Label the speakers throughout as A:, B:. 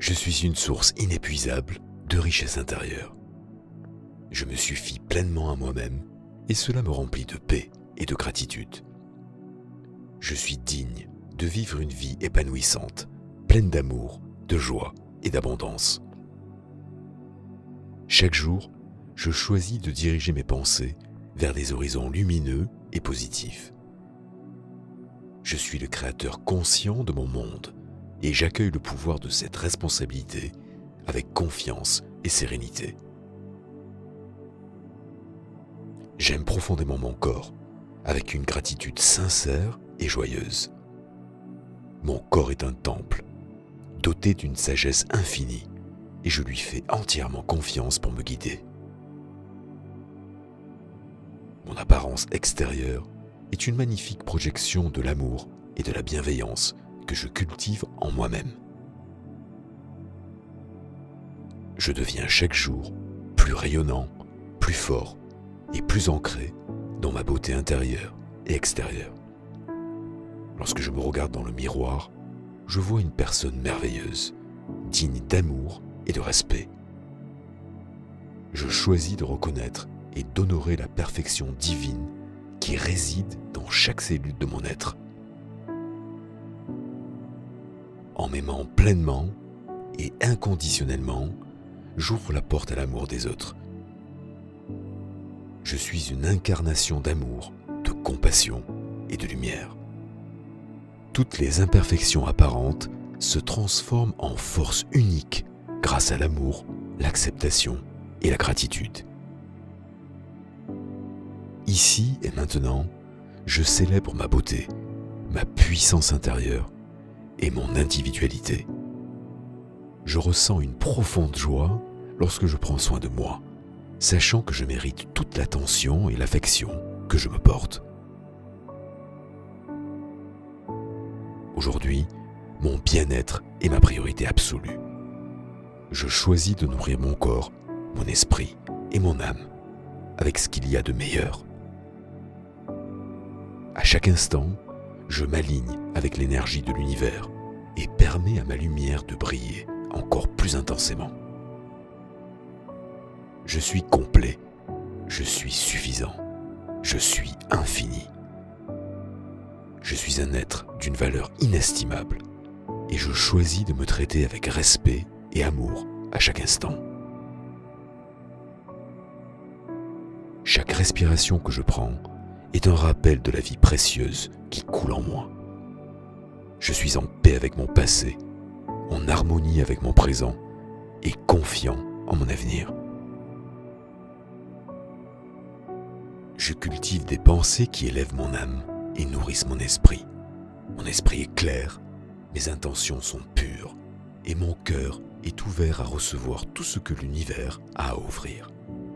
A: Je suis une source inépuisable de richesse intérieure. Je me suffis pleinement à moi-même et cela me remplit de paix et de gratitude. Je suis digne de vivre une vie épanouissante, pleine d'amour, de joie et d'abondance. Chaque jour, je choisis de diriger mes pensées vers des horizons lumineux et positifs. Je suis le créateur conscient de mon monde et j'accueille le pouvoir de cette responsabilité avec confiance et sérénité. J'aime profondément mon corps avec une gratitude sincère et joyeuse. Mon corps est un temple, doté d'une sagesse infinie, et je lui fais entièrement confiance pour me guider. Mon apparence extérieure est une magnifique projection de l'amour et de la bienveillance que je cultive en moi-même. Je deviens chaque jour plus rayonnant, plus fort et plus ancré dans ma beauté intérieure et extérieure. Lorsque je me regarde dans le miroir, je vois une personne merveilleuse, digne d'amour et de respect. Je choisis de reconnaître et d'honorer la perfection divine qui réside dans chaque cellule de mon être. En m'aimant pleinement et inconditionnellement, j'ouvre la porte à l'amour des autres. Je suis une incarnation d'amour, de compassion et de lumière. Toutes les imperfections apparentes se transforment en force unique grâce à l'amour, l'acceptation et la gratitude. Ici et maintenant, je célèbre ma beauté, ma puissance intérieure et mon individualité. Je ressens une profonde joie lorsque je prends soin de moi, sachant que je mérite toute l'attention et l'affection que je me porte. Aujourd'hui, mon bien-être est ma priorité absolue. Je choisis de nourrir mon corps, mon esprit et mon âme avec ce qu'il y a de meilleur. À chaque instant, je m'aligne avec l'énergie de l'univers et permets à ma lumière de briller encore plus intensément. Je suis complet, je suis suffisant, je suis infini. Je suis un être d'une valeur inestimable et je choisis de me traiter avec respect et amour à chaque instant. Chaque respiration que je prends est un rappel de la vie précieuse qui coule en moi. Je suis en paix avec mon passé, en harmonie avec mon présent et confiant en mon avenir. Je cultive des pensées qui élèvent mon âme et nourrissent mon esprit. Mon esprit est clair, mes intentions sont pures et mon cœur est ouvert à recevoir tout ce que l'univers a à offrir.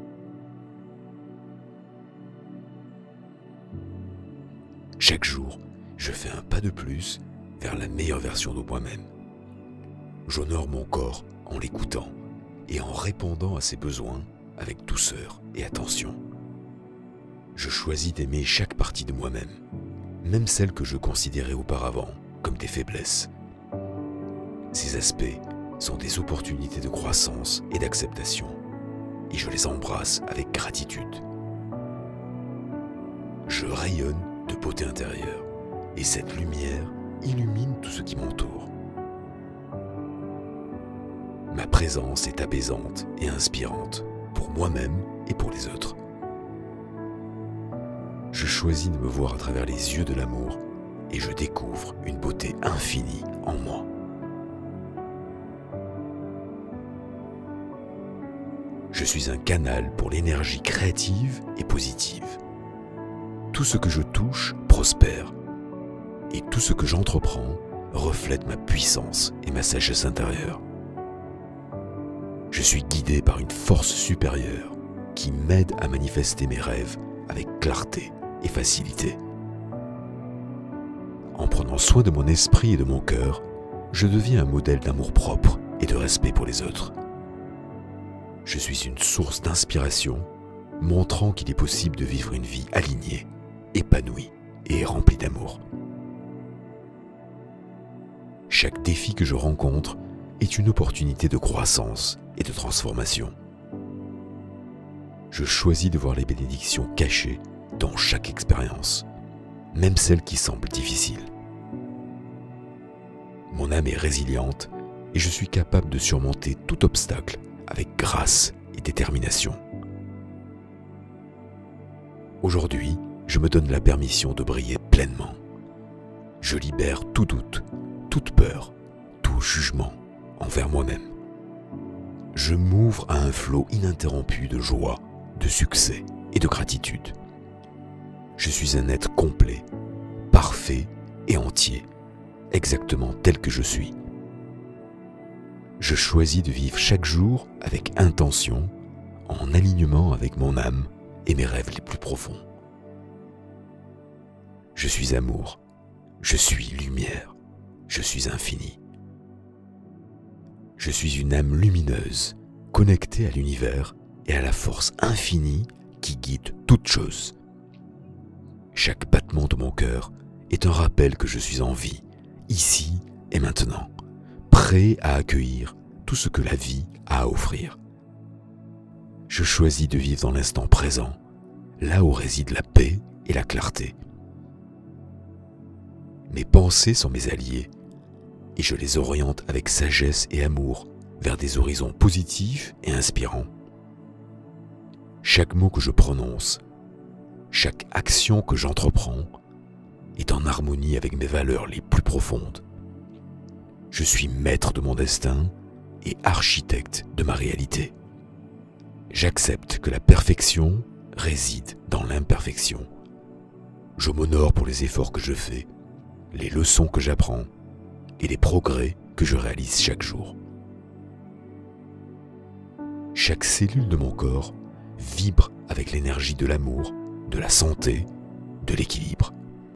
A: Chaque jour, je fais un pas de plus vers la meilleure version de moi-même. J'honore mon corps en l'écoutant et en répondant à ses besoins avec douceur et attention. Je choisis d'aimer chaque partie de moi-même, même celles que je considérais auparavant comme des faiblesses. Ces aspects sont des opportunités de croissance et d'acceptation, et je les embrasse avec gratitude. Je rayonne de beauté intérieure, et cette lumière illumine tout ce qui m'entoure. Ma présence est apaisante et inspirante pour moi-même et pour les autres. Je choisis de me voir à travers les yeux de l'amour et je découvre une beauté infinie en moi. Je suis un canal pour l'énergie créative et positive. Tout ce que je touche prospère et tout ce que j'entreprends reflète ma puissance et ma sagesse intérieure. Je suis guidé par une force supérieure qui m'aide à manifester mes rêves avec clarté et facilité. En prenant soin de mon esprit et de mon cœur, je deviens un modèle d'amour-propre et de respect pour les autres. Je suis une source d'inspiration, montrant qu'il est possible de vivre une vie alignée, épanouie et remplie d'amour. Chaque défi que je rencontre est une opportunité de croissance et de transformation. Je choisis de voir les bénédictions cachées dans chaque expérience, même celles qui semblent difficiles. Mon âme est résiliente et je suis capable de surmonter tout obstacle avec grâce et détermination. Aujourd'hui, je me donne la permission de briller pleinement. Je libère tout doute, toute peur, tout jugement envers moi-même. Je m'ouvre à un flot ininterrompu de joie, de succès et de gratitude. Je suis un être complet, parfait et entier, exactement tel que je suis. Je choisis de vivre chaque jour avec intention, en alignement avec mon âme et mes rêves les plus profonds. Je suis amour, je suis lumière, je suis infini. Je suis une âme lumineuse, connectée à l'univers et à la force infinie qui guide toute chose. Chaque battement de mon cœur est un rappel que je suis en vie, ici et maintenant, prêt à accueillir tout ce que la vie a à offrir. Je choisis de vivre dans l'instant présent, là où réside la paix et la clarté. Mes pensées sont mes alliés, et je les oriente avec sagesse et amour vers des horizons positifs et inspirants. Chaque mot que je prononce, chaque action que j'entreprends est en harmonie avec mes valeurs les plus profondes. Je suis maître de mon destin et architecte de ma réalité. J'accepte que la perfection réside dans l'imperfection. Je m'honore pour les efforts que je fais, les leçons que j'apprends et les progrès que je réalise chaque jour. Chaque cellule de mon corps vibre avec l'énergie de l'amour, de la santé, de l'équilibre.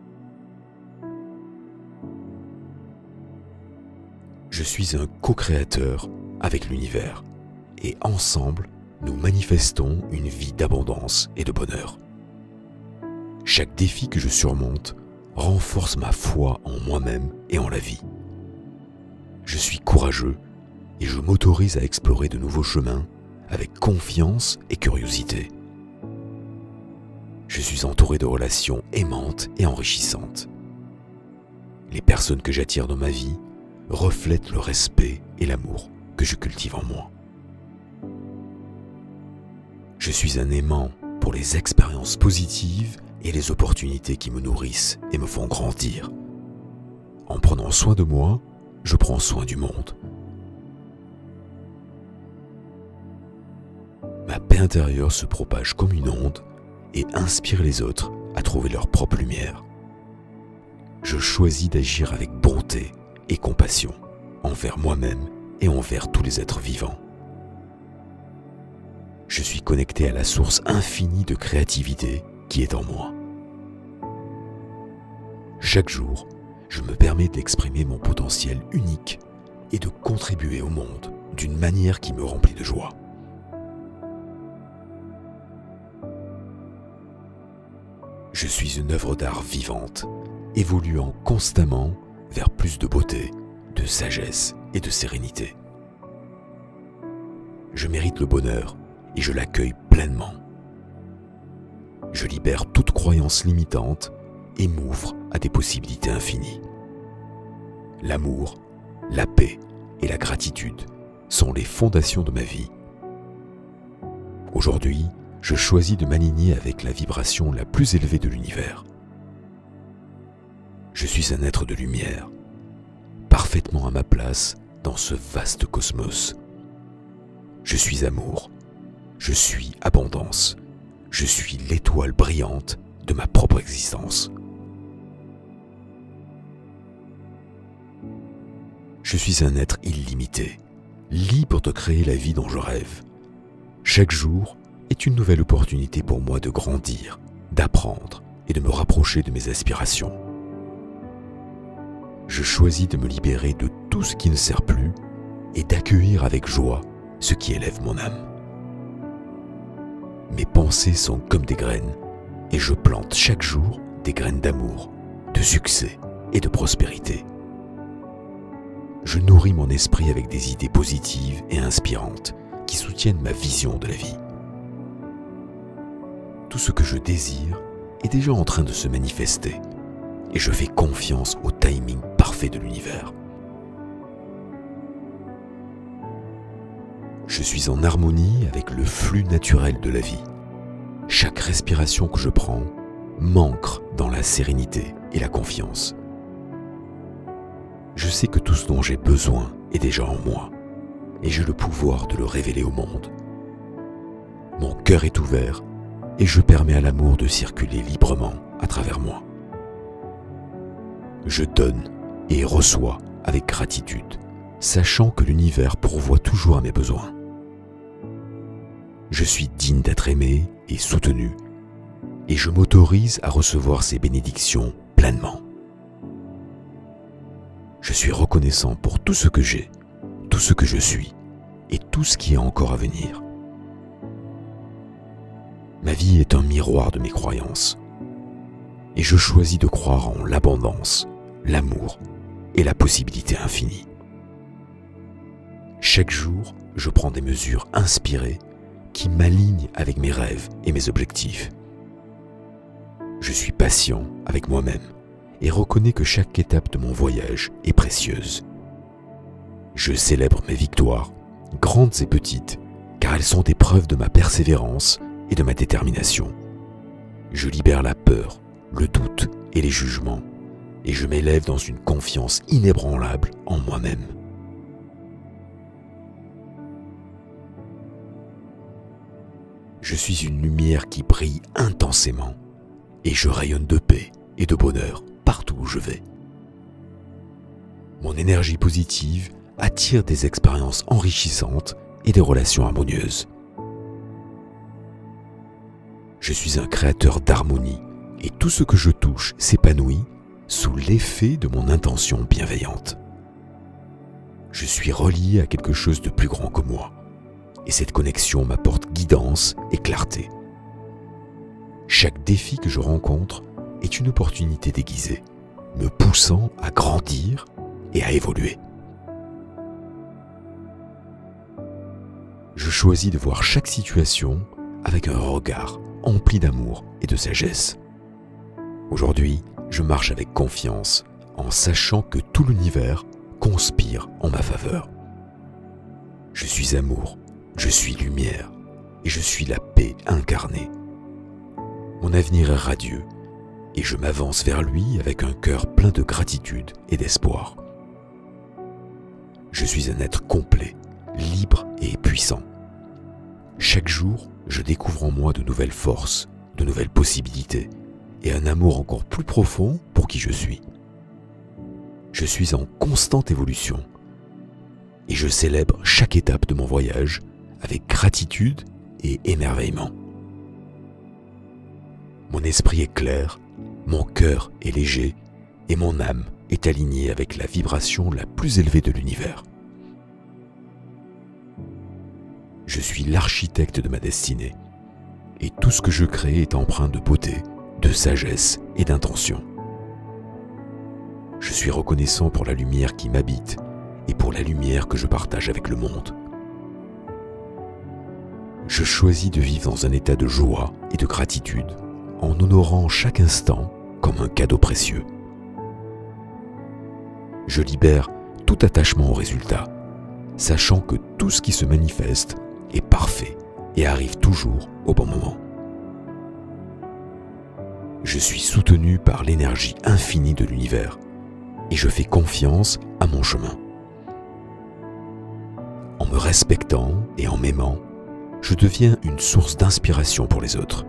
A: Je suis un co-créateur avec l'univers et ensemble, nous manifestons une vie d'abondance et de bonheur. Chaque défi que je surmonte renforce ma foi en moi-même et en la vie. Je suis courageux et je m'autorise à explorer de nouveaux chemins avec confiance et curiosité. Je suis entouré de relations aimantes et enrichissantes. Les personnes que j'attire dans ma vie reflètent le respect et l'amour que je cultive en moi. Je suis un aimant pour les expériences positives et les opportunités qui me nourrissent et me font grandir. En prenant soin de moi, je prends soin du monde. Ma paix intérieure se propage comme une onde et inspire les autres à trouver leur propre lumière. Je choisis d'agir avec bonté et compassion envers moi-même et envers tous les êtres vivants. Je suis connecté à la source infinie de créativité qui est en moi. Chaque jour, je me permets d'exprimer mon potentiel unique et de contribuer au monde d'une manière qui me remplit de joie. Je suis une œuvre d'art vivante, évoluant constamment vers plus de beauté, de sagesse et de sérénité. Je mérite le bonheur et je l'accueille pleinement. Je libère toute croyance limitante et m'ouvre à des possibilités infinies. L'amour, la paix et la gratitude sont les fondations de ma vie. Aujourd'hui, je choisis de m'aligner avec la vibration la plus élevée de l'univers. Je suis un être de lumière, parfaitement à ma place dans ce vaste cosmos. Je suis amour, je suis abondance, je suis l'étoile brillante de ma propre existence. Je suis un être illimité, libre de créer la vie dont je rêve. Chaque jour est une nouvelle opportunité pour moi de grandir, d'apprendre et de me rapprocher de mes aspirations. Je choisis de me libérer de tout ce qui ne sert plus et d'accueillir avec joie ce qui élève mon âme. Mes pensées sont comme des graines et je plante chaque jour des graines d'amour, de succès et de prospérité. je nourris mon esprit avec des idées positives et inspirantes qui soutiennent ma vision de la vie. Tout ce que je désire est déjà en train de se manifester et je fais confiance au timing parfait de l'univers. Je suis en harmonie avec le flux naturel de la vie. Chaque respiration que je prends m'ancre dans la sérénité et la confiance. Je sais que tout ce dont j'ai besoin est déjà en moi et j'ai le pouvoir de le révéler au monde. Mon cœur est ouvert et je permets à l'amour de circuler librement à travers moi. Je donne et reçois avec gratitude, sachant que l'univers pourvoit toujours à mes besoins. Je suis digne d'être aimé et soutenu et je m'autorise à recevoir ces bénédictions pleinement. Je suis reconnaissant pour tout ce que j'ai, tout ce que je suis et tout ce qui est encore à venir. Ma vie est un miroir de mes croyances et je choisis de croire en l'abondance, l'amour et la possibilité infinie. Chaque jour, je prends des mesures inspirées qui m'alignent avec mes rêves et mes objectifs. Je suis patient avec moi-même et reconnais que chaque étape de mon voyage est précieuse. Je célèbre mes victoires, grandes et petites, car elles sont des preuves de ma persévérance et de ma détermination. Je libère la peur, le doute et les jugements, et je m'élève dans une confiance inébranlable en moi-même. Je suis une lumière qui brille intensément, et je rayonne de paix et de bonheur partout où je vais. Mon énergie positive attire des expériences enrichissantes et des relations harmonieuses. Je suis un créateur d'harmonie et tout ce que je touche s'épanouit sous l'effet de mon intention bienveillante. Je suis relié à quelque chose de plus grand que moi et cette connexion m'apporte guidance et clarté. Chaque défi que je rencontre est une opportunité déguisée, me poussant à grandir et à évoluer. Je choisis de voir chaque situation avec un regard empli d'amour et de sagesse. Aujourd'hui, je marche avec confiance en sachant que tout l'univers conspire en ma faveur. Je suis amour, je suis lumière et je suis la paix incarnée. Mon avenir est radieux et je m'avance vers lui avec un cœur plein de gratitude et d'espoir. Je suis un être complet, libre et puissant. Chaque jour, je découvre en moi de nouvelles forces, de nouvelles possibilités et un amour encore plus profond pour qui je suis. Je suis en constante évolution et je célèbre chaque étape de mon voyage avec gratitude et émerveillement. Mon esprit est clair, mon cœur est léger et mon âme est alignée avec la vibration la plus élevée de l'univers. Je suis l'architecte de ma destinée et tout ce que je crée est empreint de beauté, de sagesse et d'intention. Je suis reconnaissant pour la lumière qui m'habite et pour la lumière que je partage avec le monde. Je choisis de vivre dans un état de joie et de gratitude en honorant chaque instant comme un cadeau précieux. Je libère tout attachement au résultat, sachant que tout ce qui se manifeste est parfait et arrive toujours au bon moment. Je suis soutenu par l'énergie infinie de l'univers et je fais confiance à mon chemin. En me respectant et en m'aimant, je deviens une source d'inspiration pour les autres.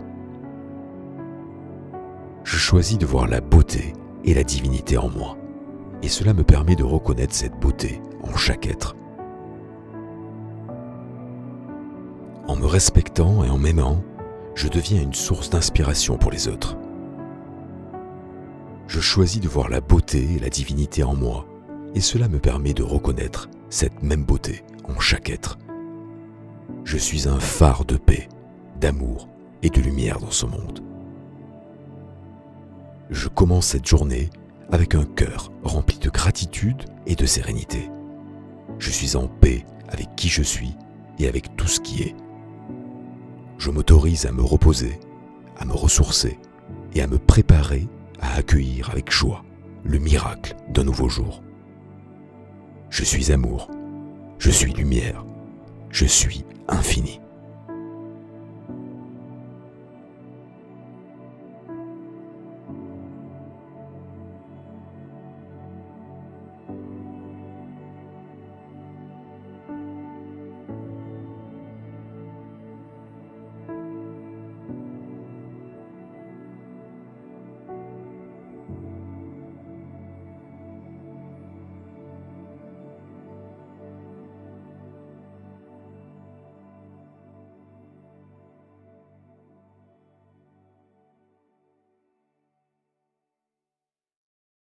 A: Je choisis de voir la beauté et la divinité en moi, et cela me permet de reconnaître cette beauté en chaque être. En me respectant et en m'aimant, je deviens une source d'inspiration pour les autres. Je choisis de voir la beauté et la divinité en moi, et cela me permet de reconnaître cette même beauté en chaque être. Je suis un phare de paix, d'amour et de lumière dans ce monde. Je commence cette journée avec un cœur rempli de gratitude et de sérénité, Je suis en paix avec qui je suis et avec tout ce qui est. Je m'autorise à me reposer, à me ressourcer et à me préparer à accueillir avec joie le miracle d'un nouveau jour. Je suis amour, je suis lumière, je suis infini.